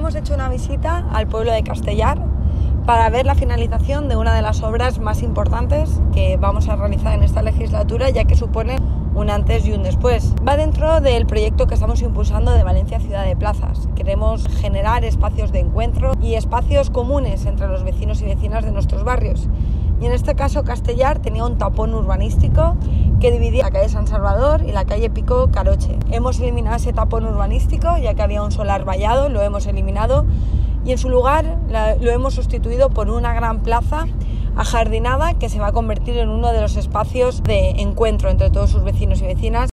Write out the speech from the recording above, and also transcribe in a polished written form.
hemos hecho una visita al pueblo de Castellar para ver la finalización de una de las obras más importantes que vamos a realizar en esta legislatura, ya que supone un antes y un después. Va dentro del proyecto que estamos impulsando de Valencia Ciudad de Plazas. Queremos generar espacios de encuentro y espacios comunes entre los vecinos y vecinas de nuestros barrios. Y en este caso Castellar tenía un tapón urbanístico que dividía la calle San Salvador y la calle Pico Caroche. Hemos eliminado ese tapón urbanístico ya que había un solar vallado, lo hemos eliminado y en su lugar lo hemos sustituido por una gran plaza ajardinada que se va a convertir en uno de los espacios de encuentro entre todos sus vecinos y vecinas.